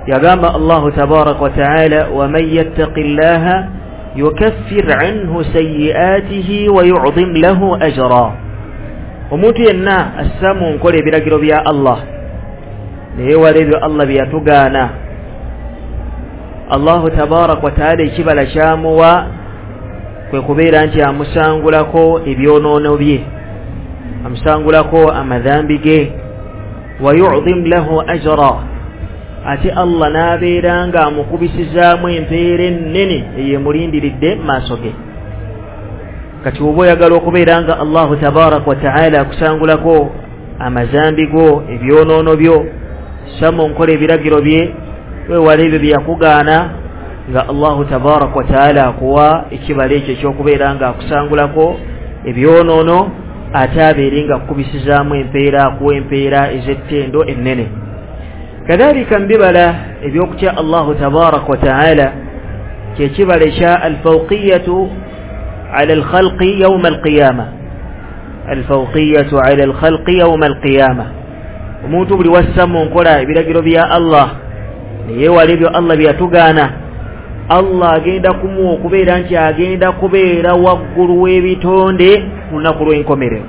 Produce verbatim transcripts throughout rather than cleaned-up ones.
yagamba Allahu tabaraka wa ta'ala wa man yattaqillaha yukaffir anhu sayyi'atihi wa yu'dhim lahu ajra. Omuntu yenna assamu nkola ebiragiro bya Allah naye wala ebyo Allah byatugaana, Allahu tabaraka wa ta'ala ekibala kyamuwa kwe kubeera nti amusangulako ebyonoono bye, amusangulako amadhambi ge, wa yu'dhim lahu ajra, ate Allah n'abeera nga amukubisizaamu empeera ennene eyemulindiridde maaso ge. Kati oba oyagala okubeera nga Allahu tabaraka wa ta'ala akusangulako amazambi go, ebyonoono byo, samu nkola ebiragiro bye, weewala ebyo byeyakugaana, nga Allahu tabaraka wa ta'ala akuwa ekibala ekyo ekyokubeera nga akusangulako ebyonoono, ate abeere nga akubisizaamu empeera, akuwa empeera ez'ettendo ennene. Kadhalika mbibala ebyokutya Allahu tabaraka wa ta'ala kyekibala ekya alfawqiyatu ala alkhalqi yawma alqiyama, alfawqiyatu ala alkhalqi yawma alqiyama. Omuntu buli wassa mu nkola ebiragiro bya Allah neyeewala ebyo Allah byatugaana, Allah agenda kumuwa okubeera nti agenda kubeera waggulu w'ebitonde ku lunaku lw'enkomerero,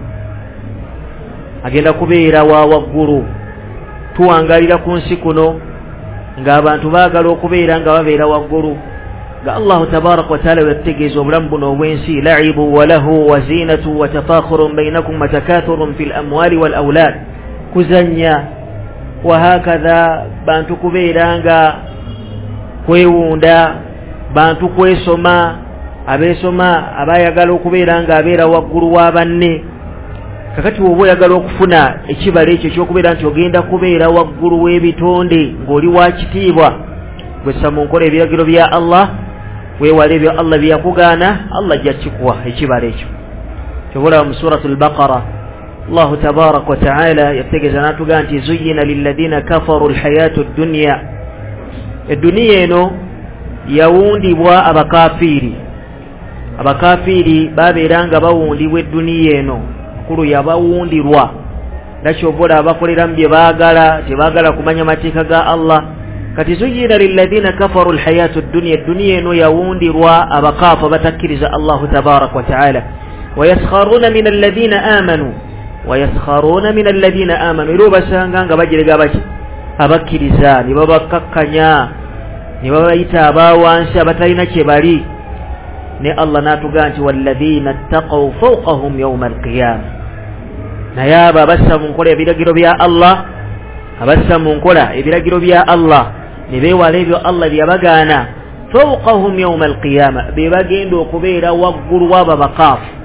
agenda kubeera wa waggulu. Tuwangalira ku nsi kuno ng'abantu baagala okubeera nga babeera waggulu, nga Allahu tabaraka wa ta'ala yategeeza obulamu buno obw'ensi la'ibu wa lahu wa zinatu wa tafakhurun bainakum wa takathurun fil amwali wal awlad, kuzanya wa hakadha, bantu kubeera nga kwewunda, bantu kwesoma, abeesoma abayagala okubeera nga abeera waggulu wa banne. Kakati oba oyagala okufuna ekibala ekyo ekyokubeera nti ogenda kubeera waggulu w'ebitonde ng'oli wa kitiibwa, gwessa mu nkola ebiragiro bya Allah, weewala ebyo Allah byeyakugaana, Allah ajja kikuwa ekibala ekyo. Kyobola mu suratul Baqara Allahu tabaraka wa ta'ala yategeeza n'atugaa nti zuyyina lilladhina kafaru alhayatu ad-dunya, edduniya eno yawundibwa abakafiiri. Abakafiiri babeera nga bawundibwa edduniya eno, kulu yabawundirwa. Nakyobola abakoleramu bye baagala, tebaagala kumanya mateeka ga Allah. Kati zuyyina lilladhina kafaru alhayatu ad-dunya, edduniya eno yawundirwa abakaafu batakkiriza Allahu tabaraka wa ta'ala. Wayaskharuna min alladhina amanu, wayaskharuna min alladhina amanu, era obasanga nga bajerega baki abakkiriza, ne babakakkanya, ne babayita abawansi abatalina kye bali. Ne Allah n'atugaa nti walladhina ttaqaw fawqahum yawma alqiyama, naye abo abassa mu nkola ebiragiro bya Allah, abassa mu nkola ebiragiro bya Allah ne beewala ebyo Allah byabagaana, fawqahum yawma alqiyama, be bagenda okubeera waggulu w'abo bakaafu.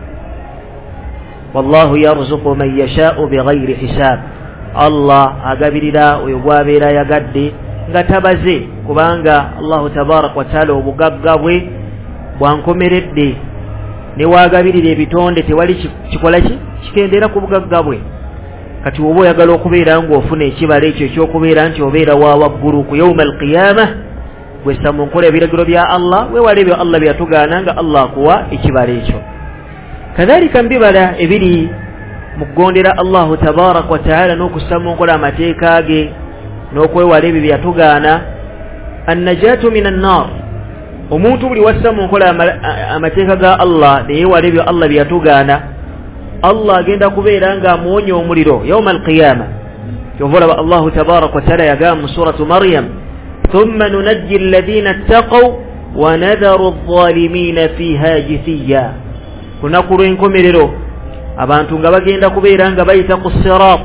Wallahu yarzuqu man yasha'u bighayri hisab, Allah agabirira oyo gwabeera yagadde nga tabaze, kubanga Allahu tabaraka wa ta'ala obugagga bwe bwankomeredde, ne wagabirira ebitonde tewali kikola ki kikendera ku bugagga bwe. Kati oba oyagala okubeera ng'ofuna ekibala ekyo ekyokubeera nti obeera wa waggulu ku yawma alqiyama, gwessa mu nkola ebiragiro bya Allah, weewala ebyo Allah byatugaana, nga Allah akuwa ekibala ekyo. Kadhalika mbibala ebiri mu kugondera Allahu tabaraka wa ta'ala n'okussa mu nkola amateeka ge n'okwewala ebyo byatugaana, annajatu minan nar. Omuntu buli wassa mu nkola amateeka ga Allah neyeewala ebyo Allah byatugaana, Allah agenda kubeera nga amuwonya omuliro yawma alqiyama. Kyovolaba Allahu tabaraka wa ta'ala yagamba mu suratu Maryam, thumma nunajji alladhina ttaqaw wa nadharu adh-dhalimina fiha jithiya. Kunaku lw'enkomerero abantu nga bagenda kubeera nga bayita ku sirat.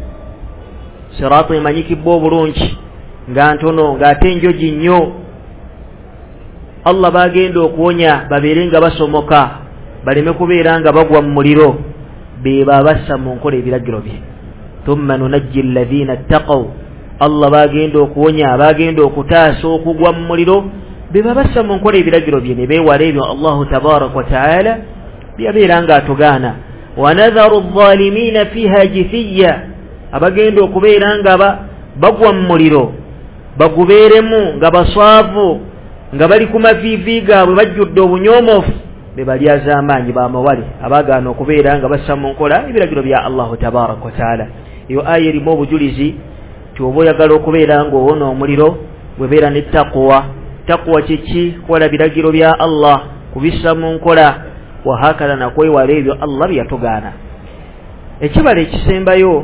Sirat emanyikibwa obulungi nga ntono ng'ate njogi nnyo. Allah bagenda okuwonya babeere nga basomoka, baleme kubeera nga bagwa mu muliro, be babassa mu nkola ebiragiro bye. Thumma nunajji alladhina ttaqaw, Allah bagenda okuwonya abagenda okutaasa okugwa mu muliro, be babassa mu nkola ebiragiro bye, ne beewala ebyo Allahu tabaraka wa ta'ala byabeera nga atugaana. Wa nadharu adh-dhalimina fiha jithiya, abagenda okubeera nga bagwa mu muliro bagubeeremu nga baswavu, nga bali ku maviivi gaabwe bajjudde obunyoomofu, be balyaza amaanyi b'amawale abagaana okubeera nga bassa mu nkola ebiragiro bya Allahu tabaraka wa ta'ala. Eyo aya erimu obujulizi ti oba oyagala okubeera ng'owona omuliro webera ne taqwa. Taqwa chichi kola biragiro bya Allah kubissa mu nkola wa hakala na kwewala ebyo Allah byatugana. Ekibale ekisembayo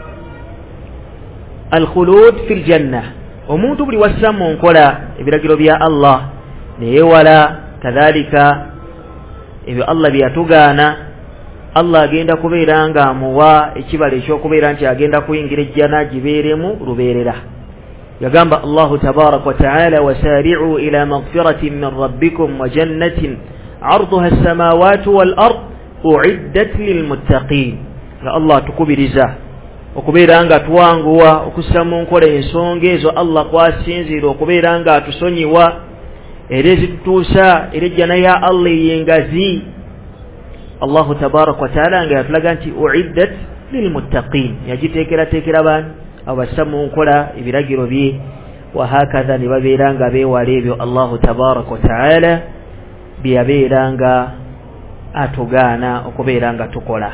al-khulud fil janna, omuntu buli wassa mu nkola ebiragiro bya Allah neyewala kadhalika ebyo Allah byatugana, Allah agenda kubeera nga amuwa ekibale ekyokubeera nti agenda kuyingira ejjana gibeeremu lubeerera. Yagamba Allahu tabaraka wa ta'ala, wasari'u ila maghfiratin min rabbikum wa jannatin 'arduha as-samawati wal ard u'iddat lil muttaqin. Ya Allah tukubiriza okubeera nga tuwanguwa okussa mu nkola ensonga ezo Allah kwasinzira okubeera nga atusonyiwa era ezitutuusa era ejjana ya Allah yengazi. Allahu tabaraka wa ta'ala nga yatulaga nti u'iddat lil muttaqin, yagiteekera teekera bani abassa mu nkola ebiragiro bye. Wa hakadha ne babeera nga beewala ebyo Allahu tabaraka wa ta'ala byabeera nga atugaana okubeera nga tukola.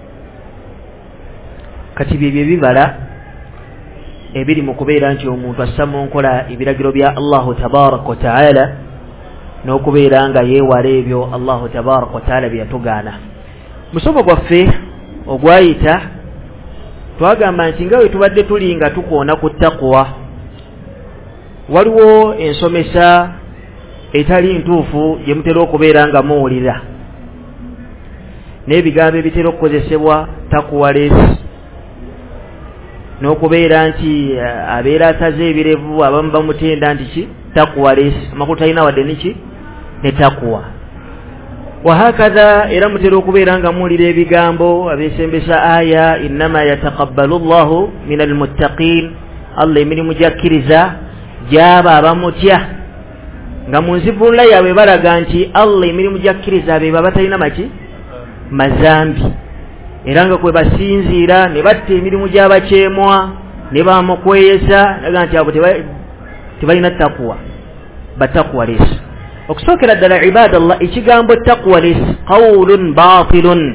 Kati bye bibala ebiri mu kubeera nti omuntu assa mu nkola ebiragiro bya Allahu tabaraka wa ta'ala n'okubeera nga yeewala ebyo Allahu tabaraka wa ta'ala byatugaana. Musomo gwaffe ogwayita twagamba nti nga we tubadde tuli nga tukoona ku taqwa, waliwo ensomesa etali ntuufu gye mutera okubeera nga muwulira n'ebigambo ebitera okukozesebwa takuwalesi, n'okubeera nti abeera asaze ebirevu abamu bamutenda nti ki takuwalesi, amakulu talina wadde niki ne takuwa. Wahakadha era mutera okubeera nga muwulira ebigambo abesembesa aya innama yataqabbalu llahu min almuttaqin, Allah emirimu gyakkiriza gyaba abamutya, nga mu nzivunula yaabwe balaga nti Allah emirimu gyakkiriza abeeba batalina maki mazambi, era nga kwe basinziira ne batta emirimu gy'abakyemwa ne bamukweyesa naga nti abo tebalina taqwa batakwalesi. Okusookera ddala ibadallah, ekigambo taqwalis qawlun batilun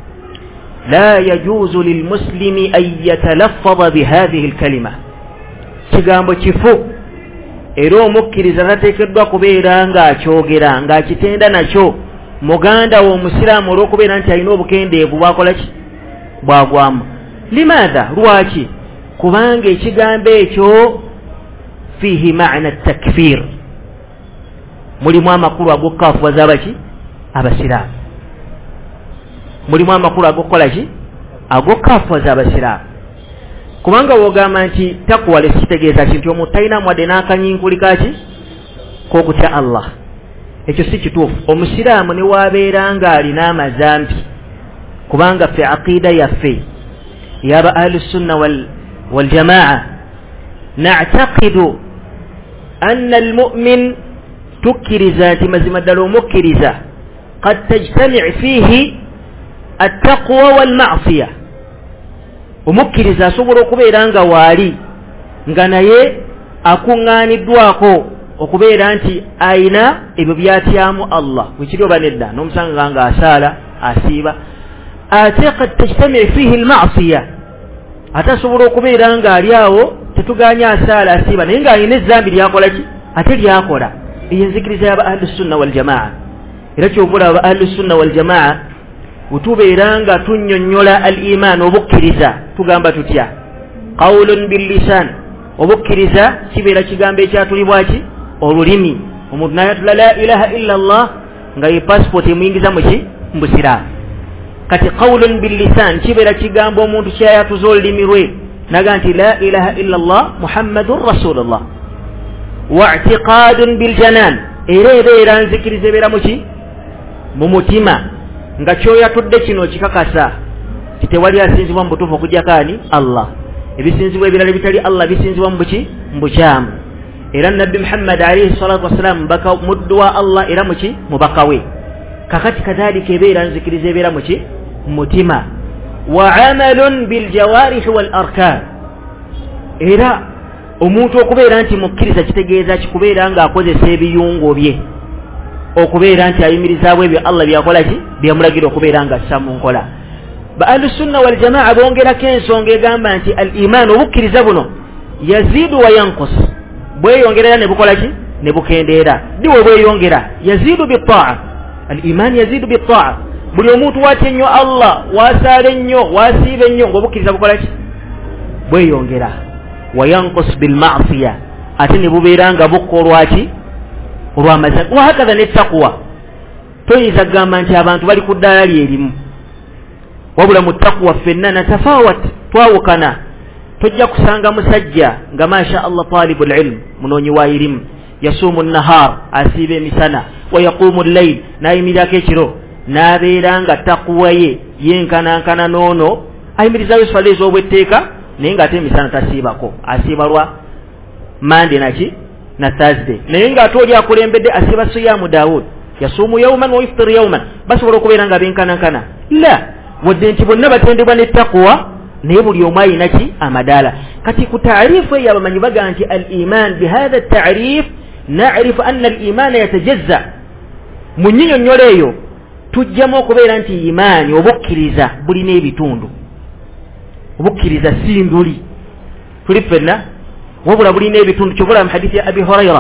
la yajuzu lilmuslimi an yatalaffadha bihadhihi alkalima, kigambo kifu era omukkiriza tateekeddwa kubeera nga akyogera nga akitenda nakyo muganda wo omusiraamu olw'okubeera nti alina obukendeevu bwakola ki bwagwamu. Limaadha? Lwaki? Kubanga ekigambo ekyo fihi ma'na takfir, mulimu amakulu ag'okukafuwaza abaki abasiraamu, mulimu amakulu ag'okukola ki ag'okukafuwaza abasiraamu. Kubanga wogamba nti takwale kitegeeza kintu omuntu talina mwadde n'akanyinkulika ki k'okutya Allah, ekyo si kituufu. Omusiraamu ne waabeera nga alina amazambi, kubanga ffe aqida yaffe yaba ahlu sunna wal, wal jamaa na'taqidu anna almu'min tukkiriza nti mazima ddala omukkiriza qad tajtami' fihi attaqwa wal ma'siya, omukkiriza asobola okubeera nga waali nga naye akuŋŋaaniddwako okubeera nti ayina ebyo byatyamu Allah wekiri oba nedda n'omusanga nga asaala asiiba, ate qad tajtami' fihi al ma'siya, ate asobola okubeera nga ali awo tetuganya asaala asiiba naye ng'alina ezzambi lyakola ki ate lyakola. Eyo enzikiriza yaba ahlu sunna wal jamaa. Era kyovula aba ahlu sunna wal jamaa utubeera nga tunnyonnyola al iman obukkiriza tugamba tutya qawlun bil lisan, obukkiriza kibeera kigambo ekyatulibwa ki olulimi. Omuntu nayatula la ilaha illa Allah nga ye passport emuyingiza muki mbusiraamu. Kati qawlun bil lisan kibeera kigambo omuntu kyayatuza olulimi lwe naga nti la ilaha illa Allah muhammadun rasulullah. Wa'tiqadun bil janan, era ebeera nzikiriza ebeera muki mu mutima nga kyoyatudde kino kikakasa kitewali asinzibwa mu butuufu okujja kaani Allah. Ebisinzibwa ebirala bitali Allah bisinzibwa mu buki mbukyamu. Era nabbi Muhammad alayhi salatu wassalam baka muddu wa Allah era muki mubaka we. Kakati kadhalika ebeera nzikiriza ebeera muki mutima. Wa amalun bil jawarih wal arkan, era omuntu okubeera nti mukkiriza kitegeeza kikubeera nga akozesa ebiyungo bye okubeera nti ayimirizaawo ebyo Allah byakola ki byamulagira okubeera nga assa mu nkola. Ba ahlu sunna wal jamaa bongerako ensonga egamba nti al iman obukkiriza buno yazidu wa yanqus, bweyongerera ne bukola ki ne bukendeera diwe bweyongera yazidu bitaa al-iman yazidu bitaa buli omuntu watya ennyo Allah wasaala ennyo wasiiba ennyo ng'obukkiriza bukola ki bweyongera wayanqus bilma'siya ate ne bubeera nga bukkolwa ki olw'amazima wahakadha n'ettaqwa toyinza kugamba nti abantu bali ku ddaala lyerimu wabula mu ttaqwa ffenna natafawat twawukana tojja kusanga musajja nga masha Allah talibul ilm munoonyi wa irimu yasuumu nahar asiiba emisana wa yaquumu llayl n'ayimirirako ekiro n'abeera nga taqwa ye yenkanankana noono ayimirizaayo swala ez'obwetteeka naye ng'ate emisana tasiibako asiiba lwa mande naki na thursday naye ng'ate oli akulembedde asiiba siyaamu daawud yasuumu yawman wa yuftiru yawman basobola okubeera nga benkanankana la wadde nti bonna batendebwa n'ettaqwa naye buli omu ayina ki amadaala kati ku taarifu eyo abamanyi baga nti al iman bihatha taarif narifu anna al imana yatajazza mu nyinyonnyola eyo tujjamu okubeera nti imaani obukkiriza bulina ebitundu obukkiriza si nduli tuli ffenna wabula bulina ebitundu kyobula mu hadithi ya abi hurayra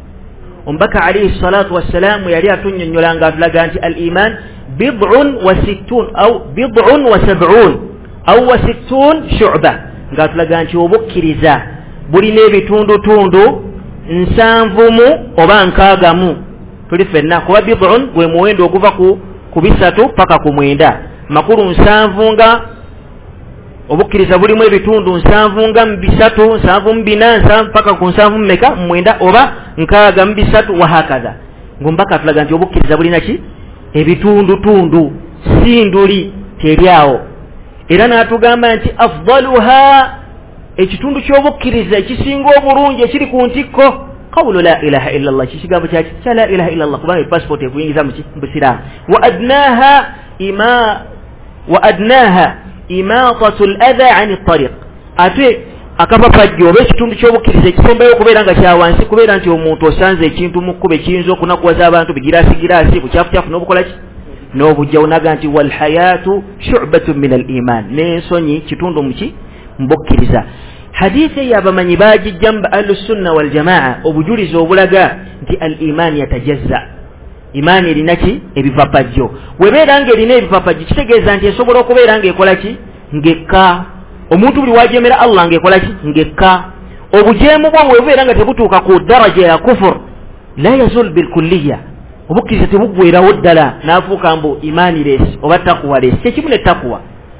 omubaka alayhi salatu wassalaamu yali atunnyonnyola nga atulaga nti al iman bid'un wa sittun au bid'un wa sab'un au wa sittun shu'ba nga atulaga nti obukkiriza bulina ebitundutundu nsanvu mu oba nkaagamu tuli ffenna kuba bid'un gwe muwendo oguva ku ku bisatu paka ku mwenda makulu nsanvu nga obukkiriza bulimu ebitundu nsanvu nga mu bisatu nsanvu mu bina nsanvu paka ku nsanvu mu meka mu mwenda oba nkaaga mu bisatu wahakaza ngombaka atulaga nti obukkiriza bulina ki ebitundutundu si nduli teryawo era n'atugamba nti afdaluha ekitundu ky'obukkiriza ekisinga obulungi ekiri ku ntikko qawlu la ilaha illa allah kikigambo kyaki kya la ilaha illa allah kubanga passport ekuyingiza mu busiraamu wa adnaha ima wa adnaha imatatu al-adha ani at-tariq ate akapapajjo oba ekitundu ky'obukkiriza ekisembayo okubeera nga kya wansi kubeera nti omuntu osanze ekintu mu kkuba ekiyinza okunakuwaza abantu bigiraasi giraasi bukyafukyafu n'obukola ki n'obujja onaga nti walhayatu shu'batun min al-iman n'ensonyi kitundu muki mbukkiriza hadithi eyo abamanyi baagijjamba ahlusunna waljamaa obujulizi obulaga nti al-iman yatajazza imaani erina ki ebipapajjo webeera nga erina ebipapajjo kitegeeza nti esobola okubeera ng'ekola ki ng'ekka omuntu buli wajemera Allah ng'ekola ki ng'ekka obujeemu bwo bwebubeera nga tebutuuka ku daraja ya kufur la yazul bilkulliya obukkiriza tebuggwerawo ddala n'afuuka mbu imaani leesi oba takuwa leesi kyekimu ne takuwa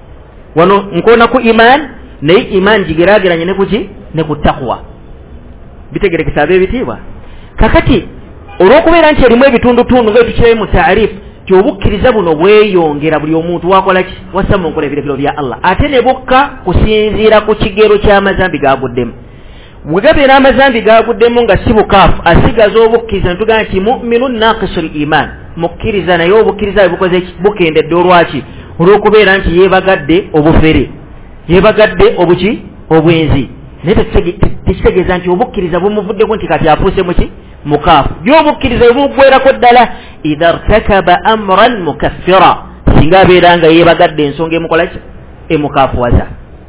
wano nkoona ku imaani naye imaani gigeraageranye ne kuki ne ku takuwa bitegerekesa ab'ebitiibwa kakati olw'okubeera nti erimu ebitundutundu ng'etukirayo mu taarifu ti obukkiriza buno bweyongera buli omuntu wakola ki wassa mu nkola ebiragiro bya Allah ate ne bukka kusinziira ku kigero ky'amazambi gaguddemu bwe gabeera amazambi gaguddemu nga si bukaafu asigaza obukkiriza netugamba nti mu'minun naqisul iman mukkiriza naye obukkiriza bukoze ki bukendedde olwaki olw'okubeera nti yeebagadde obufere yeebagadde obuki obwenzi naye tekitegeeza nti obukkiriza bumuvuddeko nti kati afuuse muki mukaafu by'obukkiriza bumugwerako ddala idha irtakaba amran mukaffira singa abeera nga yeebagadde ensonga emukola ki emukaafuwaza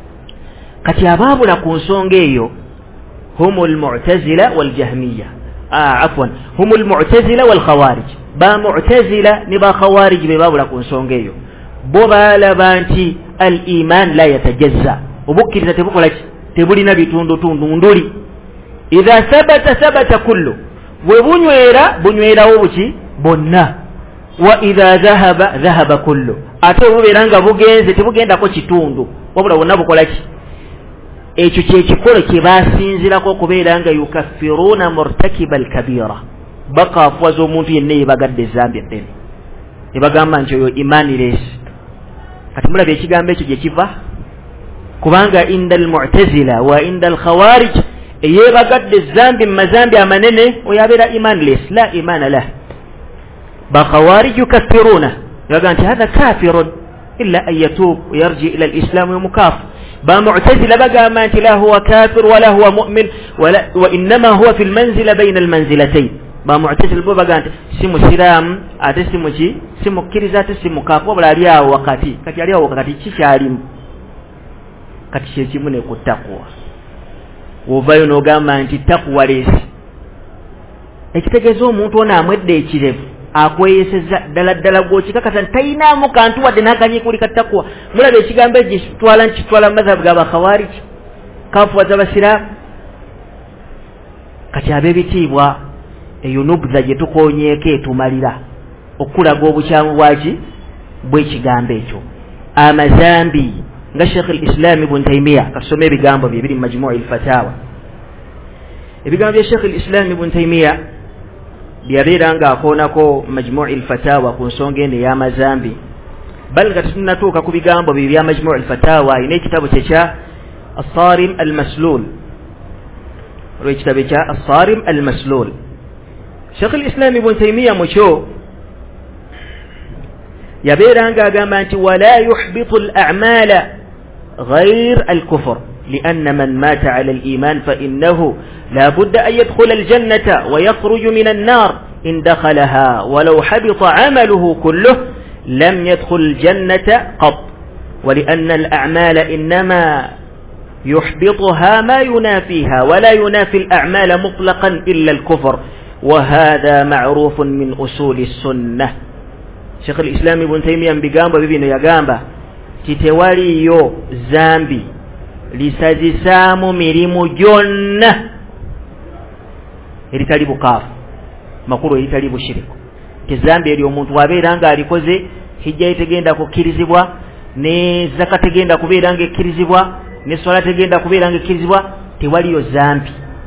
kati abaabula ku nsonga eyo humu almu'tazila waljahmiya ah afwan humu almu'tazila walkhawarij ba mu'tazila ne ba khawarij be baabula ku nsonga eyo bo baalaba nti al iman la yatajazza obukkiriza tebukola ki tebulina bitundutundu nduli idha thabata thabata kullu bwe bunywera bunywerawo buki bonna wa idha dhahaba dhahaba kullu ate bubeera nga bugenze tebugendako kitundu wabula bonna bukola ki ekyo kyekikolo kye baasinzirako okubeera nga yukaffiruna murtakiba alkabira bakaafuwaza omuntu yenna yebagadde ezambi eddene nebagamba nti oyo imaani leesi kati mulaba ekigambo ekyo gye kiva kubanga inda almu'tazila wa inda alkhawarij eyebagadde ezambi mu mazambi amanene oyo abeera imaaniless la imaana lah bakhawarij yukaffiruna yaga nti hatha kafirun illa an yatuub yarji ila alislam yomukaafu ba mu'tazila bagamba nti la huwa kafir wala huwa mu'min wa innama huwa fi almanzila bayna almanzilatayn ba mu'tazila bo bagamba nti si musiraamu ate si muki si mukkiriza ate si mukaafu wabula ali awo wakati kati ali awo wakati kikyalimu kati kyekimu ne ku taqwa ovayo n'ogamba nti taqwa lesi ekitegeeza omuntu ono amwedde ekirevu akweyeseza ddala ddala gw'okikakasa nti tayinaamu kantu wadde n'akanyiikuli ka taqwa. mulaba ekigambo ekyo kitwala nkitwala mu mazhabu g'abakhawariji kafuwaza abasiraamu kati ab'ebitiibwa eyo nubza gye tukonyeeko etumalira okulaga obukyamu bwaki bw'ekigambo ekyo. amazambi nga Sheikh al-Islam Ibn Taymiyyah kasome ebigambo bye biri mu Majmu' al-Fatawa. ebigambo bya Sheikh al-Islam Ibn Taymiyyah byabeera nga akoonako Majmu' al-Fatawa ku nsonga eno ey'amazambi. bal nga tunatuuka ku bigambo bye bya Majmu' al-Fatawa ine ekitabo kye kya as-Sarim al-Maslul ekitabo kya as-Sarim al-Maslul. Sheikh al-Islam Ibn Taymiyyah mukyo yabeera nga agamba nti wala yuhbitu al-a'mala غير الكفر لأن من مات على الإيمان فإنه لا بد أن يدخل الجنة ويخرج من النار إن دخلها ولو حبط عمله كله لم يدخل الجنة قط ولأن الأعمال إنما يحبطها ما ينافيها ولا ينافي الأعمال مطلقا إلا الكفر وهذا معروف من أصول السنة. شيخ الإسلام ابن تيمية بيغامبا بيبينو يغامبا kitewaliyo zambi lisazisaamu mirimu gyonna eritali bukaafu makulu eritali bushiriku. Tezambi eri omuntu wabeera nga alikoze hijja etegenda kukkirizibwa ne zaka tegenda kubeera nga ekkirizibwa ne swala tegenda kubeera nga ekkirizibwa tewaliyo zambi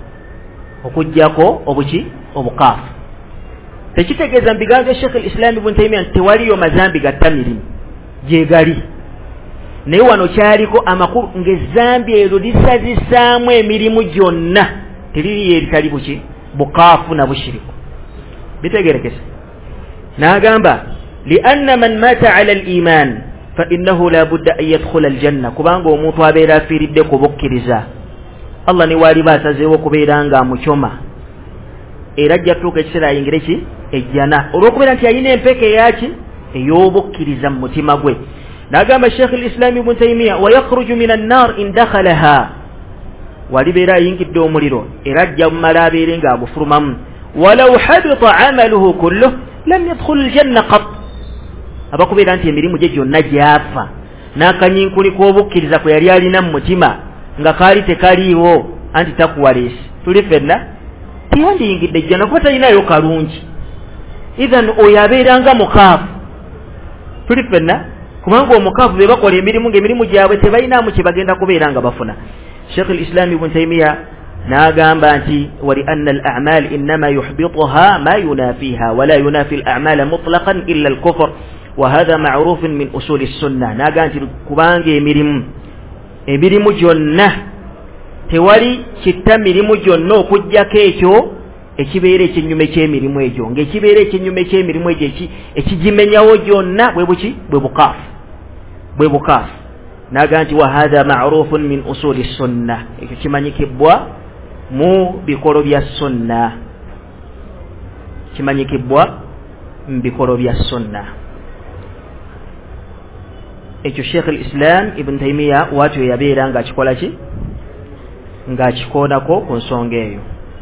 okujjako obuki obukaafu. Tekitegeeza mbigambo Sheikh al-Islam Ibn Taymiyyah tewaliyo mazambi gatta mirimu gyegali naye wano kyaliko amakulu ng'ezambi eryo lisazisaamu emirimu gyonna teririyo eritali buki bukaafu na bushiriku. bitegerekese n'agamba lianna man mata ala al-iman fa innahu la budda an yadkhula al-janna kubanga omuntu abeera afiiridde ku bukkiriza Allah ne waliba asazeewo kubeera nga amukyoma era ajja tuuka ekiseera ayingire ki ejjana olw'okubeera nti yalina empeke eyaki ey'obukkiriza mu mutima gwe. n'agamba Sheikh al-Islam Ibn Taymiyyah wa yakhruju min an-nar in dakhalaha walibeera ayingidde omuliro era ajja mumala abeere nga agufulumamu walaw habita amaluhu kulluh lam yadkhul al-janna qat abakubeera nti emirimu gye gyonna gyafa n'akanyinkuli k'obukkiriza kwe yali alina mu mutima nga kaali tekaliiwo anti takuwaleesi tuli ffenna tiyandiyingidde ejjana kuba talinayo kalungi idhan oyo abeeranga mukaafu tuli ffenna kubanga omukaafu be bakola emirimu ng'emirimu gyabwe tebalinamu kye bagenda kubeera nga bafuna. Sheikh al-Islam Ibn Taymiyyah n'agamba nti wali anna al-a'mal innama yuhbituha ma yunafiha wala yunafi al-a'mal mutlaqan illa al-kufr wa hadha ma'ruf min usul as-sunnah. n'agamba nti kubanga emirimu emirimu gyonna tewali kitta mirimu gyonna okujjako ekyo ekibeera ekyennyume ky'emirimu egyo ng'ekibeera ekyennyume ky'emirimu egyo ekigimenyawo gyonna bwe buki bwe bukaafu bwe bukaafu. n'agamba nti wa hadha ma'rufun min usuli sunna ekyo kimanyikibwa mu bikolo bya sunna kimanyikibwa mu bikolo bya sunna. ekyo Sheikh al-Islam Ibn Taymiyyah watyo yabeera ng'akikola ki ng'akikoonako ku nsonga eyo.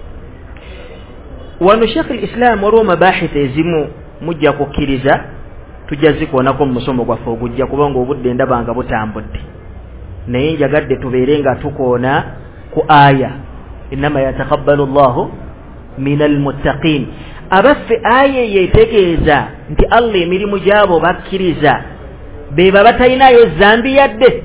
wano Sheikh al-Islam waliwo mabahith ezimu mujja kukkiriza tujja zikoonako mu musomo gwaffe ogujja kubanga obudde ndaba nga butambudde naye njagadde tubeere nga tukoona ku aya innama yatakabbalu llahu min almuttaqin. abaffe aya yetegeeza nti Allah emirimu gyabo bakkiriza beba batalinayo zambi yadde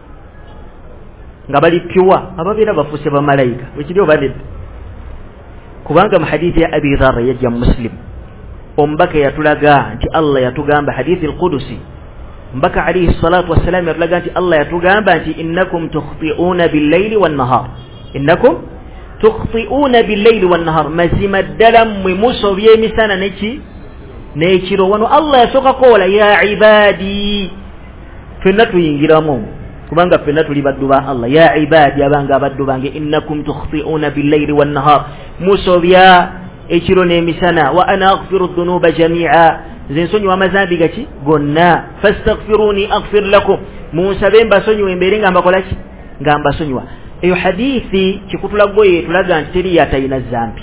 nga bali pyuwa ababeera bafuuse bamalayika wekiri obadedde kubanga mu hadithi ya Abi Dharr yajja Muslim ombaka yatulaga nti Allah yatugamba hadithi al-Qudusi mbaka alayhi salatu wassalam yatulaga nti Allah yatugamba nti innakum tukhti'una bil-layli wan-nahar innakum tukhti'una bil-layli wan-nahar mazima ddala mmwe musobye emisana neki n'ekiro. wano Allah yasooka kola ya ibadi ffenna tuyingiramu kubanga ffenna tuli baddu ba Allah ya ibadi abanga abaddu bange innakum tukhti'una bil-layli wan-nahar musobya ekiro n'emisana wa ana aghfiru dhunuba jami'a nze nsonyiwa amazambi gaki gonna fastaghfiruni aghfir lakum munsabe mbasonyiwa embeere nga mbakola ki nga mbasonyiwa. eyo hadithi kikutulagoye tulaga nti teri yatayina zambi.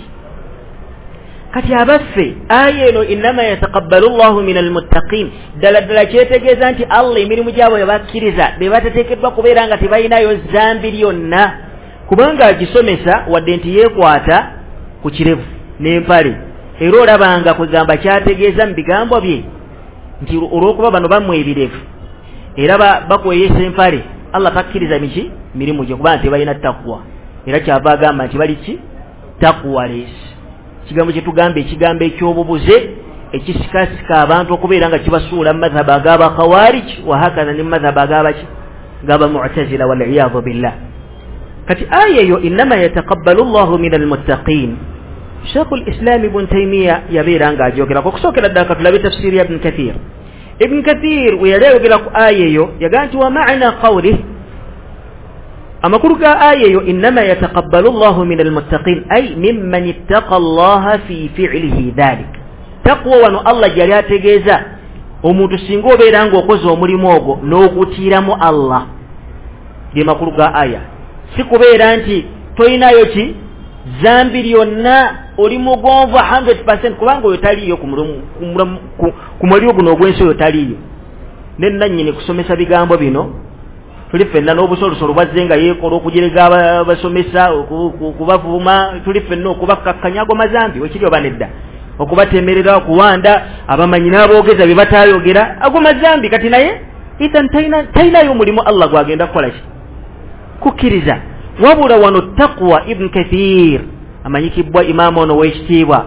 Kati abaffe aya eno innama yataqabbalu Allahu minal muttaqin dala dala kyetegeeza nti Allah emirimu gyabo yabakkiriza be batateekeddwa kubeera nga tebalinayo zambi lyonna, kubanga agisomesa wadde nti yeekwata ku kirevu n'empale era olabanga kugamba kyategeeza mu bigambo bye nti olw'okuba bano bamwe ebirevu era bakweyesa empale Allah takkiriza miki mirimu gye kubanga tebalina takwa, era kyava agamba nti bali ki takwa lesi. Kigambo kye tugamba ekigambo ekyobubuze ekisikasika abantu okubeera nga kibasuula mu madhhabu ag'aba khawarij wa hakaza ne mu madhhabu ag'abaki gaba mu'tazila wal iyadhu billah. Kati aya eyo innama yataqabbalu Allahu minal muttaqin, Sheikhul Islam Ibn Taymiyyah yabeera nga ajogerako okusookera ddala katulabe tafsiri ya Ibn Kathir. Ibn Kathir we yali ayogera ku aya eyo yagaa nti wa ma'na qawlihi amakuru ga aya eyo innama yataqabbalu Allahu minal muttaqin ay mimman ittaqa Allaha fi fi'lihi dhalik. Taqwa wano Allah gyali ategeeza omuntu singa obeera nga okoze omulimu ogwo n'ogutiiramu Allah, bye makulu ga aya, si kubeera nti toyinayo ki zambi lyonna oli mugonvu one hundred percent kubanga oyo taliyo ku muliro guno ogw'ensi oyo taliyo. Nennannyini kusomesa bigambo bino tuli ffenna n'obusolosolo bwazze nga yeekola okujerega abasomesa okubavuma, tuli ffenna okubakkakkanya ago mazambi wekiri oba nedda, okubatemerera okuwanda abamanyi n'aboogeza bye bataayogera ago mazambi. Kati naye ithan talinayo omulimu Allah gwagenda kukola ki kukkiriza. Wabula wano taqwa Ibn Kathir amanyikibwa imaamu ono w'ekitiibwa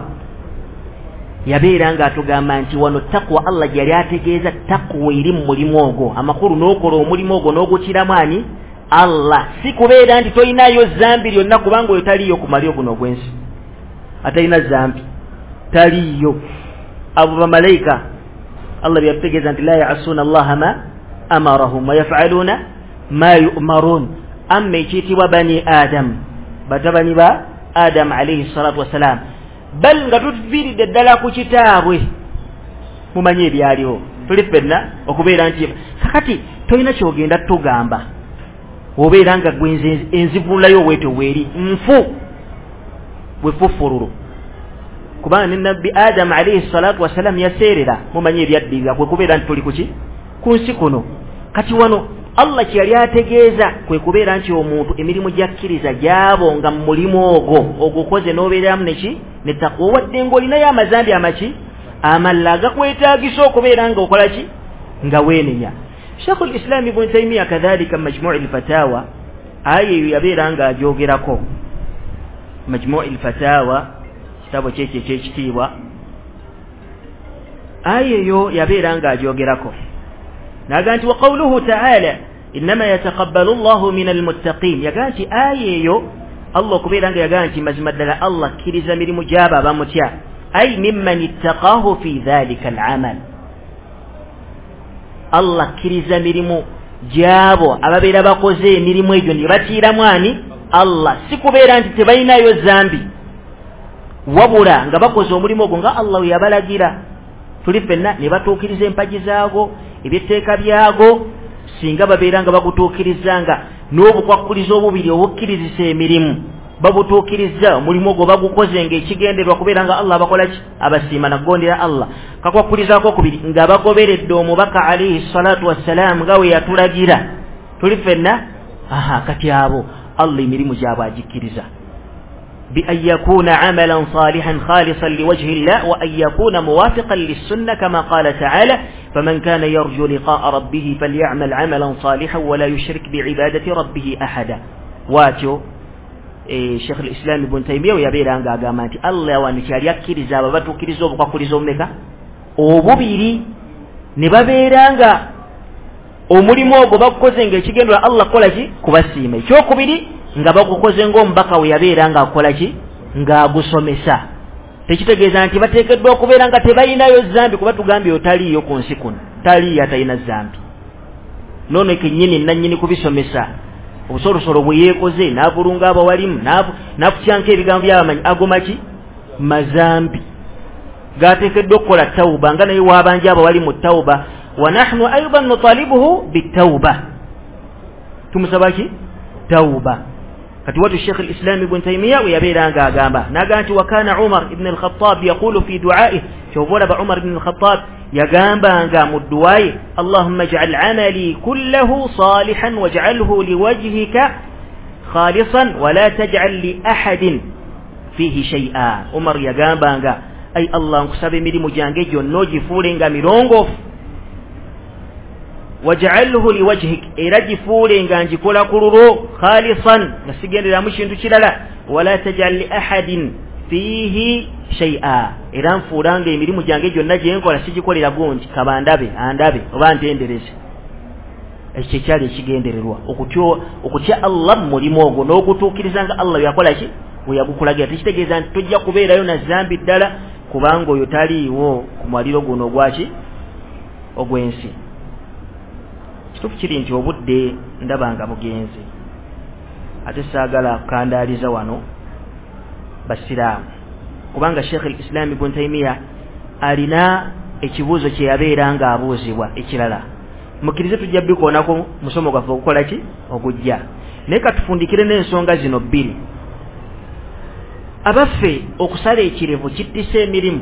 yabeera nga atugamba nti wano taqwa Allah gyali ategeeza taqwa eri mu mulimu ogwo amakulu n'okola omulimu ogwo n'ogukiramu ani Allah, si kubeera nti toyinayo zambi lyonna kubanga oyo taliyo ku malyo guno ogw'ensi, atalina zambi taliyo. abo bamalayika Allah byategeeza nti la ya'asuna Allaha ma amarahum wa yaf'aluna ma yu'marun. Amma ekiyitibwa bani Adam, batabani ba Adam alayhi salatu wassalam, bal nga tuviiridde ddala ku kitaabwe mumanyi ebyaliwo tuli ffenna okubeera nti kakati tolina kyogenda tugamba obeera nga gwe enzivulayo weeto weeri nfu bwefufululu, kubanga ne nabbi Adam alayhi salatu wassalam yaseerera mumanyi ebyaddiga kwe kubeera nti tuli kuki ku nsi kuno. Kati wano Allah kyali ategeeza kwe kubeera nti omuntu emirimu gyakkiriza gyabo nga mu mulimu ogwo ogukoze n'obeeramu neki ne taqwa wadde ng'olinayo amazambi amaki amalla agakwetaagisa okubeera nga okola ki nga weenenya. Sheikhul Islam Ibn Taymiyyah kadhalika Majmu'ul Fatawa aya eyo yabeera nga agyogerako. Majmu'ul Fatawa kitabo kyekyo ekyekitiibwa, aya eyo yabeera nga agyogerako naga nti wa qawluhu ta'ala innama yataqabbalu Allahu minal muttaqin, yaga nti aya eyo Allah okubeera nga yaga nti mazima ddala Allah akkiriza mirimu gy'abo abamutya, ay mimman ittaqahu fi dhalika al'amal. Allah akkiriza mirimu gy'abo ababeera bakoze emirimu egyo ne batiiramu ani Allah, si kubeera nti tebalinayo zambi wabula nga bakoze omulimu ogwo nga Allah yabalagira. Tuli ffenna ne batuukiriza empagi zaago ebitteeka byago singa babeera nga bagutuukirizanga n'obukwakkuliza obubiri obukkirizisa emirimu babutuukiriza omulimu ogwo bagukoze ng'ekigenderwa kubeera nga Allah abakola ki abasiima nagondera Allah. Kakwakkulizaako okubiri nga bagoberedde omubaka alayhi salatu wassalamu nga we yatulagira. Tuli ffenna aha kati abo Allah emirimu gyabwe agikkiriza بأن يكون عملا صالحا خالصا لوجه الله وأن يكون موافقا للسنة كما قال تعالى فمن كان يرجو لقاء ربه فليعمل عملا صالحا ولا يشرك بعبادة ربه أحدا. واتو إيه شيخ الإسلام ابن تيمية ويبير عنك أقاماتي الله وانشار يكيرزا وباتو كيرزو بقاكوليزو مكا وببيري نبابير عنك omulimu ogwo bakukoze ng'ekigendera Allah kola ki kubasiima. Ekyokubiri nga bakukoze ng'omubaka we yabeera nga akola ki ng'agusomesa. Tekitegeeza nti bateekeddwa okubeera nga tebalinayo zambi kuba tugambye otaliyo ku nsi kuno taliyo atalina zambi. Nono kennyini nannyini kubisomesa obusolosolo bwe yeekoze n'abulunga abawalimu n'akutyanka ebigambo by'abamanyi agoma ki mazambi gaateekeddwa okukola tawuba nga naye waabanja abawali mu tawuba wa nahnu aydan nutalibuhu bitawba tumusabaki tawba kati watu Sheikh al-Islam Ibn Taymiyyah yabeeranga agamba naganti wakana Umar ibn al-Khattab yaqulu fi du'a'ihi chobola ba Umar ibn al-Khattab yagambanga mu du'a'i Allahumma ij'al 'amali kullahu salihan waj'alhu liwajhika khalisan wa la taj'al li ahadin fihi shay'a. Umar yagambanga ay Allah nkusabe mirimu jange jonna gifuulenga mirongofu waj'alhu liwajhik erajifuulenga njikola kuluro khalisan nasigendera mu kintu kirala wala taj'al li ahadin fihi shay'a era nfuulanga emirimu jange jonna gye nkola sigikolera gonji kabandabe andabe oba ntendereze ekyo kyali ekigendererwa okutyo okutya Allah mulimu ogwo n'okutuukirizanga Allah yakola ki weyagukulagira tekitegeeza nti tojja kubeerayo na zambi ddala kubanga oyo taliiwo ku mwaliro guno ogwaki ogw'ensi. Kituufu kiri nti obudde ndabanga bugenze ate saagala kukandaaliza wano basiraamu kubanga Sheikh al-Islam Ibn Taymiyyah alina ekibuuzo kye yabeeranga abuuzibwa ekirala mukirize tujja bikoonako musomo gwaffe okukola ki okujja naye katufundikire n'ensonga zino bbiri. Abaffe okusala ekirevu kittisa emirimu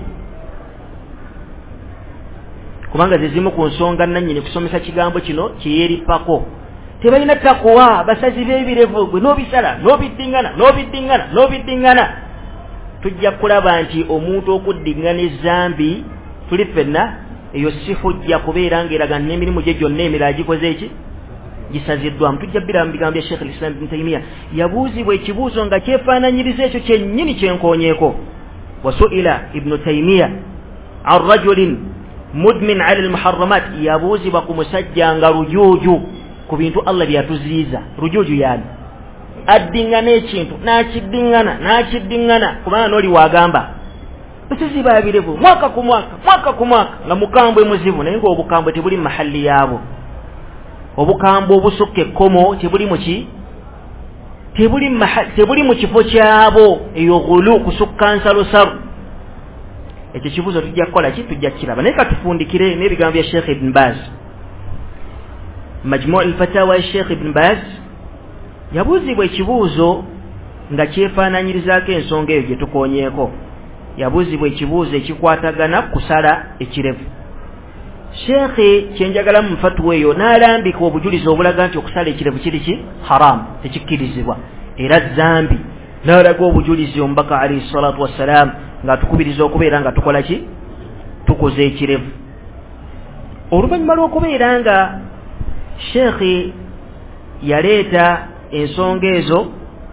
kubanga zizimu ku nsonga nannyini kusomesa kigambo kino kiyeripako tebalina takuwa basazi b'ebirevu gwe n'obisala n'obiddingana n'obiddingana n'obiddingana tujja kulaba nti omuntu okuddingana ezambi tuli ffenna eyo si hujja kubeera ng'eraga n'emirimu gye gyonna emirala gikoze eki gisaziddwamu. Tujja bbira mu bigambo bya Sheikh al-Islam Ibn Taymiyyah yabuuzibwa ekibuuzo nga kyefaananyiriza ekyo kyennyini kyenkoonyeeko. wasuila Ibn Taymiyyah an rajulin mudmin ala al-muharramat yabuuzibwa ku musajja nga rujuuju ku bintu Allah byatuziiza. Rujuuju yani addingana ekintu n'akiddingana n'akiddingana kubanga n'oli wagamba basizi babirevu mwaka ku mwaka mwaka ku mwaka nga mukambwe muzibu naye ng'obukambwe tebuli mu mahalli yaabo. Obukambwe obusukka ekkomo tebuli mu ki tebuli tebuli mu kifo kyabo eyo ghulu kusukka nsalosalu. Ekyo kibuuzo tujja kukola ki tujja kiraba naye katufundikire n'ebigambo bya Sheikh Ibn Baz. Majmu' al-Fatawa ya Sheikh Ibn Baz yabuuzibwa ekibuuzo nga kyefaananyirizaako ensonga eyo gye tukoonyeeko. Yabuuzibwa ekibuuzo ekikwatagana kusala ekirevu. Sheikh kyenjagala mu fatwa eyo n'alambika obujulizi obulaga nti okusala ekirevu kiri ki haram tekikkirizibwa era zambi n'alaga obujulizi omubaka alayhi salatu wassalam ng'atukubiriza okubeera nga tukola ki tukoze ekirevu. Oluvannyuma lw'okubeera nga Sheikh yaleeta ensonga ezo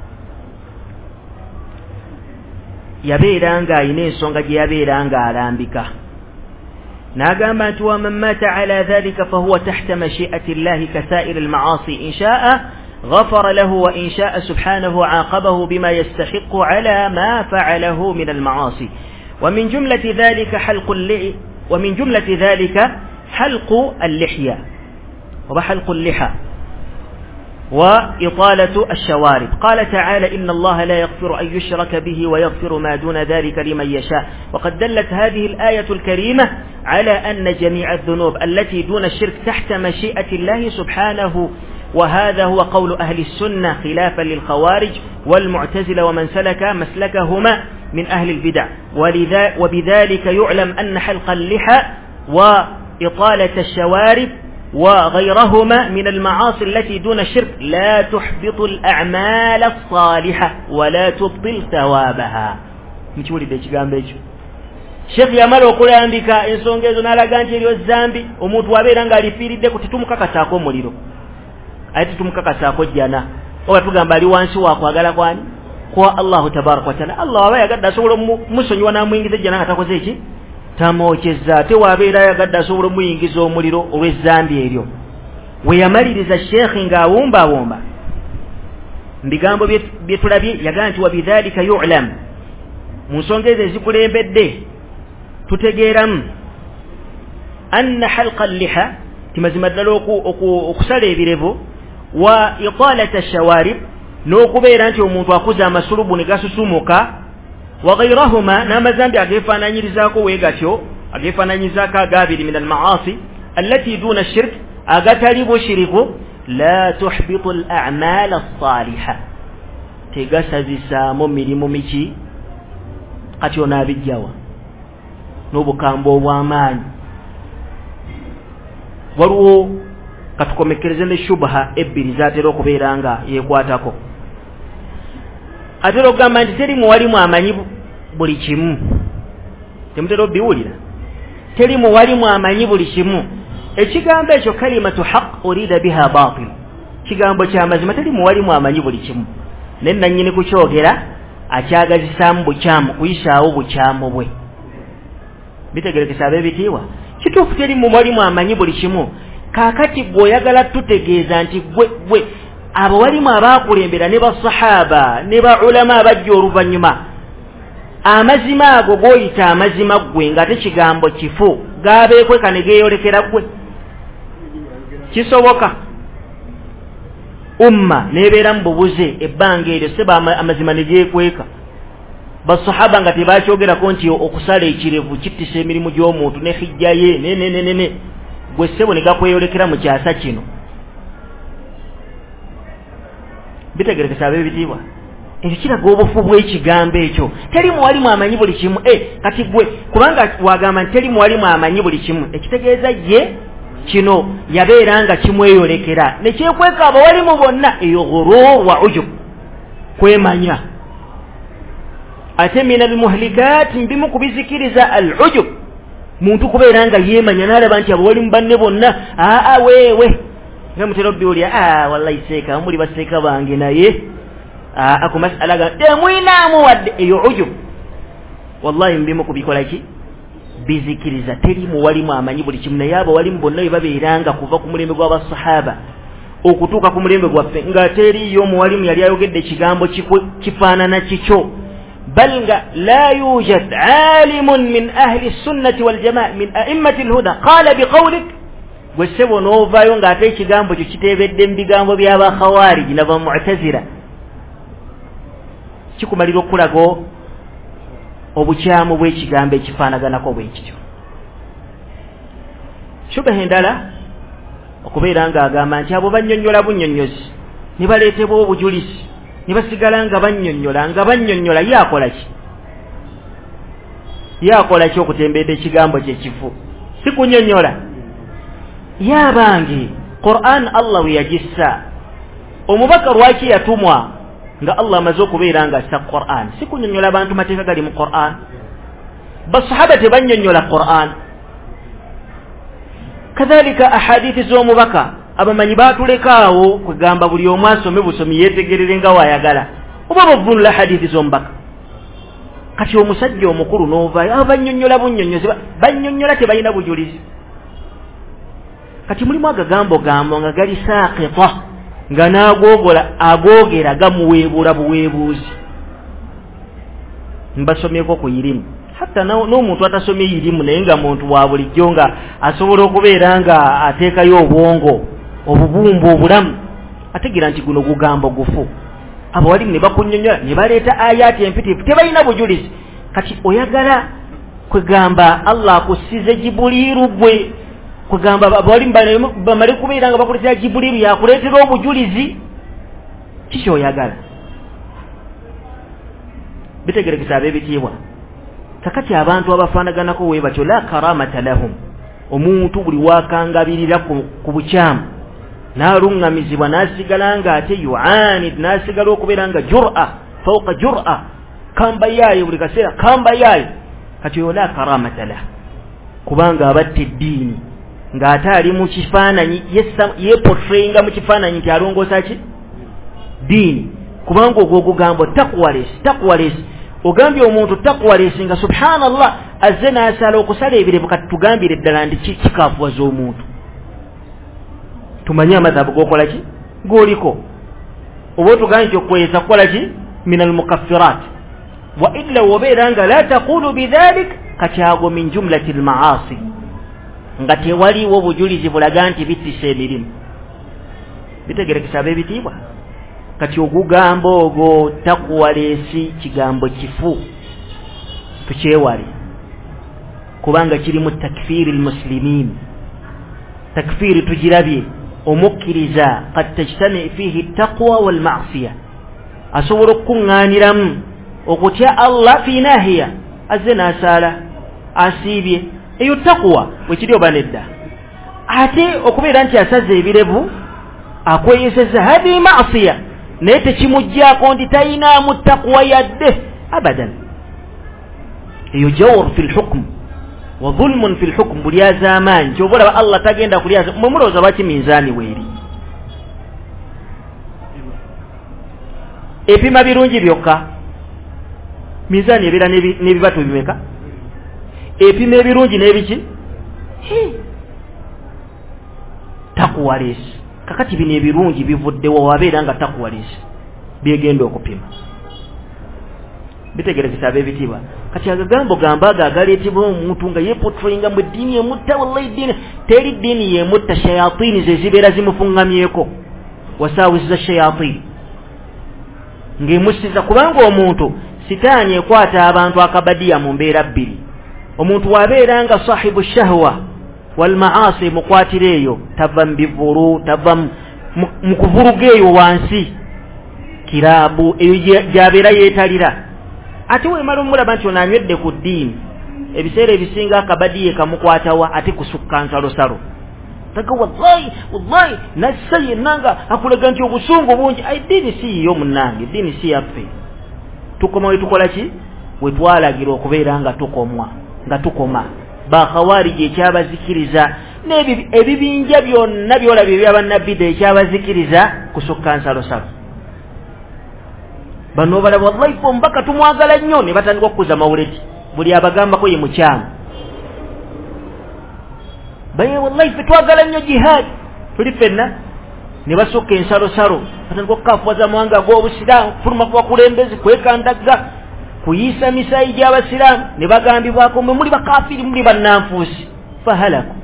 yabeera nga alina ensonga gye yabeera nga alambika ناقام أنت ومن مات على ذلك فهو تحت مشيئة الله كسائر المعاصي إن شاء غفر له وإن شاء سبحانه عاقبه بما يستحق على ما فعله من المعاصي ومن جملة ذلك حلق اللحية ومن جملة ذلك حلق اللحية وحلق اللحى وإطالة الشوارب. قال تعالى إن الله لا يغفر أن يشرك به ويغفر ما دون ذلك لمن يشاء. وقد دلت هذه الآية الكريمة على أن جميع الذنوب التي دون الشرك تحت مشيئة الله سبحانه وهذا هو قول أهل السنة خلافا للخوارج والمعتزلة ومن سلك مسلكهما من أهل البدع. وبذلك يعلم أن حلق اللحى وإطالة الشوارب وغيرهما من المعاصي التي دون الشرك لا تحبط الأعمال الصالحة ولا تبطل ثوابها. مشوري بيجامبيج Sheikh yamala okulambika ensonga ezo n'alaga nti eriyo zambi omuntu wabeera nga alifiiridde ku titumukakasaako omuliro ate titumukakasaako jjana oba tugamba ali wansi waakwagala kwani kwa Allahu tabaraka wa taala. Allah waba yagadde asobola musonyiwa n'amuyingiza ejjana nga takoze eki tamwokyezza ate wabeera yagadde asobola omuyingiza omuliro olw'ezzambi eryo. We yamaliriza Sheikh ng'awumbaawumba mu bigambo bye tulabye yagaa nti wabidhalika yu'lam mu nsonga ezo ezikulembedde tutegeeramu anna halqa al-liha timazima ddala okusala ebirevu wa italata ash-shawarib n'okubeera nti omuntu akuza amasulubu ne gasusumuka wa ghayrahuma n'amazambi ageefaananyirizaako weegatyo ageefaananyirizaako agaabiri min al-ma'asi allati duna ash-shirk agatali bushiriku la tuhbitu al-a'mal as-salihah tegasazisaamu mirimu miki kati onaabijjawa n'obukambo obw'amaanyi. Waliwo katukomekereze ne shubha ebbiri zatera okubeera nga yeekwatako. Atera okugamba nti teri muwalimu amanyi buli kimu. Temutera obbiwulira. Teri muwalimu amanyi buli kimu. Ekigambo ekyo kalimatu haqq urida biha batil. Kigambo kya mazima teri muwalimu amanyi buli kimu. Ne nannyini kukyogera akyagazisaamu bukyamu kuyisaawo bukyamu bwe. Bitegerekesa ab'ebitiibwa. Kituufu teri muwalimu amanyi buli kimu. Kaakati gwe oyagala tutegeeza nti gwe gwe abawalimu abaakulembera ne basahaba ne baulama abajja oluvannyuma amazima ago g'oyita amazima ggwe ng'ate kigambo kifu gaabeekweka ne geeyolekera ggwe. Kisoboka umma neebeera mu bubuze ebbanga eryo seba amazima ne geekweka. Basahaba nga tebakyogerako nti okusala ekirevu kittisa emirimu gy'omuntu ne hijja ye nenenenene gwe ssebo ne gakweyolekera mu kyasa kino. Bitegerekesa ab'ebitiibwa. Ekyo kiraga obufu bw'ekigambo ekyo. Teri muwalimu amanyi buli kimu. Eh, kati gwe kubanga wagamba nti teri muwalimu amanyi buli kimu, ekitegeeza ye kino yabeera nga kimweyolekera ne kyekweka abawalimu bonna eyo ghurur wa ujub, kwemanya. Ate min almuhlikat mbimu kubizikiriza al-ujub, muntu kubeera nga yeemanya n'alaba nti abawalimu banne bonna aa weewe nga mutera obbiwulira aa wallahi seeka muli baseeka bange naye aa ku masala ga temwinaamu wadde eyo ujub. Wallahi mbimu kubikola ki bizikiriza. Teri muwalimu amanyi buli kimu, naye abawalimu bonna bwe babeeranga kuva ku mulembe gw'abasahaba okutuuka ku mulembe gwaffe nga teriyo muwalimu yali ayogedde ekigambo kifaanana kikyo. بل لا يوجد عالم من أهل السنة والجماعة من أئمة الهدى قال بقولك gwesebo n'ovaayo ng'ate ekigambo kyo kiteebedde mu bigambo by'abakhawariji n'abamu'tazila kikumalira okulaga obukyamu bw'ekigambo ekifaanaganako bwe kityo. Shubaha endala okubeera ng'agamba nti abo bannyonnyola bunnyonnyozi ne baleetebwa obujulizi ne basigala nga bannyonnyola nga bannyonnyola yaakola ki yaakola ki okutembedde ekigambo kyekifu si kunnyonnyola. Yabange Qur'an Allah we yagissa omubaka lwaki yatumwa nga Allah amaze okubeera nga assa Qur'an si kunnyonnyola abantu mateeka gali mu Qur'an. Basahaba tebannyonnyola Qur'an. Kadhalika ahadithi z'omubaka abamanyi baatulekaawo kugamba buli omu asome busomi yeetegerere nga waayagala oba bavunula hadithi z'omubaka. Kati omusajja omukulu n'ovaayo abo bannyonnyola bunnyonnyozi bannyonnyola tebalina bujulizi. Kati mulimu agagambo gambo nga gali saaqita nga n'agoogola agoogera gamuweebuula buweebuuzi. Mbasomyeko ku irimu hatta n'omuntu atasomye irimu naye nga muntu wa bulijjo nga asobola okubeera nga ateekayo obwongo obubumbu obulamu ategeera nti guno gugambo gufu. Abawalimu ne bakunnyonnyola ne baleeta ayaati empitiifu tebalina bujulizi. Kati oyagala kwegamba Allah akussize Jibuliiru gwe kugamba abawalimu bamale kubeera nga bakuleetera Jibuliiru yakuleetera obujulizi kiki oyagala. Bitegerekesa ab'ebitiibwa. Kakati abantu abafaanaganako we batyo la karamata lahum, omuntu buli wakangabirira ku bukyamu n'alungamizibwa n'asigala nga ate yu'anid n'asigala okubeera nga jur'a fawqa jur'a kamba yaayo buli kaseera kamba yaayo. Kati oyo la karamata lah kubanga abatte eddiini ng'ate ali mu kifaananyi yeeportrayinga mu kifaananyi nti alongoosa ki diini kubanga ogwo ogugambo takwalesi takwalesi ogambye omuntu takwalesi nga subhanallah azze n'asala okusala ebirevu. Kati tugambire ddala ndi kikaafuwaza omuntu tumanye amadhabu g'okola ki g'oliko oba otugambye nti okweyesa kukola ki min almukaffirat wa illa wobeera nga la taqulu bidhalik kati ago min jumlati almaasi nga tewaliwo bujulizi bulaga nti bittisa emirimu. Bitegerekesa ab'ebitiibwa. Kati ogugambo ogwo takuwaleesi kigambo kifu tukyewale kubanga kirimu takfiri almuslimin. Takfiri tugirabye omukkiriza qad tajtami fihi taqwa wal ma'siya asobola okuŋŋaaniramu okutya Allah fi nahiya azze n'asaala asiibye eyo takwa bwekiri oba nedda ate okubeera nti asaze ebirevu akweyeseza hadi ma'siya naye tekimuggyako nti tayinaamu takwa yadde abadan eyo jawr fi lhukm wa dhulmun fi lhukm buli az'amaanyi kyoba olaba Allah tagenda kulyaza mwe mulowooza lwaki minzaani weeri epima birungi byokka minzaani ebeera n'ebibatu bimeka epima ebirungi n'ebiki takuwalesi kakati bino ebirungi bivuddewo wabeera nga takuwalesi byegenda okupima bitegerekesa ab'ebitiibwa kati agagambo gamba ago agaleetebwa omuntu nga yeepotroyinga mu ddiini yemutta wallahi ddiini teri ddiini yemutta shayatini ze zibeera zimufuŋŋamyeko wasaawiza shayatini ng'emussiza kubanga omuntu sitaani ekwata abantu akabadiya mu mbeera bbiri omuntu wabeera nga sahibu shahwa wal maasi mukwatira eyo tava mu bivulu tava mu kuvuruga eyo wansi kiraabu eyo gy'abeera yeetalira ate weemala omulaba nti onanywedde ku ddiini ebiseera ebisinga akabadiye kamukwatawa ate kusukka nsalosalo taga wallahi wallahi nassa yennanga akulaga nti obusungu bungi ai ddiini si yiyo munnange ddiini si yaffe tukoma we tukola ki we twalagira okubeera nga tukomwa nga tukoma bakhawariji ekyabazikiriza n'ebibinja byonna byolabye byabannabida ekyabazikiriza kusukka nsalosalo bano balaba wallahi ombaka tumwagala nnyo ne batandika okukuza mawuleti buli abagambako ye mukyamu baye wallahi fe twagala nnyo jihad tuli fenna ne basukka ensalosalo batandika okukafuwaza amawanga ag'obusiraamu fuluma ku bakulembezi kwekandagga kuyisa misayi gy'abasiraamu ne bagambibwako mwe muli bakafiri muli bannanfuusi fahalaku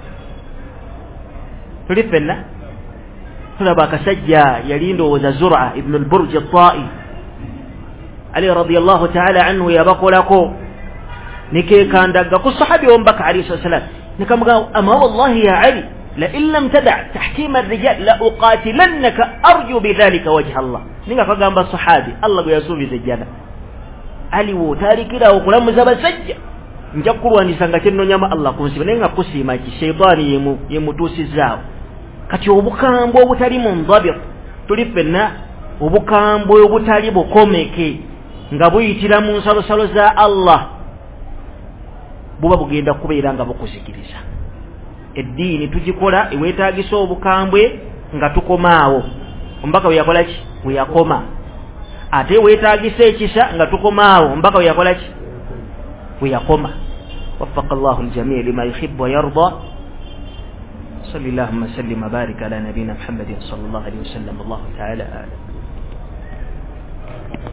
tuli fenna tulaba akasajja yali ndowooza Zur'a ibn al-Burj at-Ta'i Ali radiyallahu ta'ala anhu yabakolako nikekandaga ku sahabi ombaka alayhi salam nikamuga ama wallahi ya Ali la in lam tada' tahkim ar-rijal la uqatilannaka arju bidhalika wajha Allah ninga kagamba sahabi Allah go yasubiza jana Ali wo tarikira okulamuza basajja nja kulwanisa nga kyennonyama Allah kunsiba nenga kusima ki shaytani yemu yemutusizaawo kati obukambwe obutali mu ndabit tuli fenna obukambwe obutali bukomeke nga buyitira mu nsalosalo za Allah buba bugenda kubeera nga bukuzikiriza eddiini tugikola eweetaagisa obukambwe nga tukomaawo ombaka we yakola ki we yakoma ate weetaagisa ekisa nga tukomaawo ombaka we yakola ki we yakoma waffaqa Allahu al-jamii' lima yuhibbu wa yarda صلى الله وسلم وبارك على نبينا محمد صلى الله عليه وسلم الله تعالى أعلم